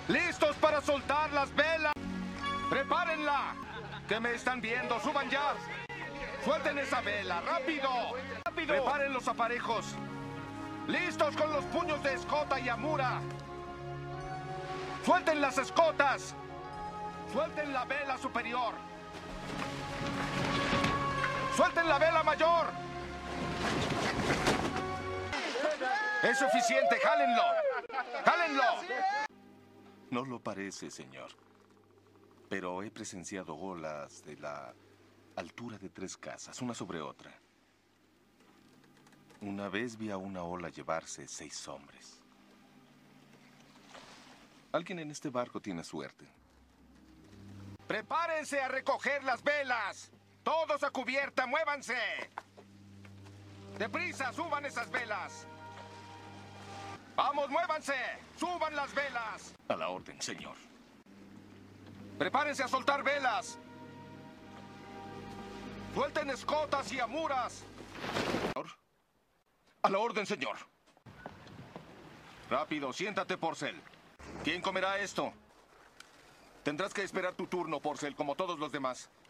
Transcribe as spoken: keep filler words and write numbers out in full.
¡Listos para soltar las velas! ¡Prepárenla! ¿Qué me están viendo? ¡Suban ya! ¡Suelten esa vela! ¡Rápido! ¡Rápido! ¡Preparen los aparejos! ¡Listos con los puños de escota y amura! ¡Suelten las escotas! ¡Suelten la vela superior! ¡Suelten la vela mayor! ¡Es suficiente! ¡Jálenlo! ¡Jálenlo! No lo parece, señor. Pero he presenciado olas de la altura de tres casas, una sobre otra. Una vez vi a una ola llevarse seis hombres. Alguien en este barco tiene suerte. ¡Prepárense a recoger las velas! ¡Todos a cubierta! ¡Muévanse! ¡Deprisa! ¡Suban esas velas! ¡Vamos, muévanse! ¡Suban las velas! A la orden, señor. ¡Prepárense a soltar velas! ¡Suelten escotas y amuras! A la orden, señor. Rápido, siéntate, Porcel. ¿Quién comerá esto? Tendrás que esperar tu turno, Porcel, como todos los demás.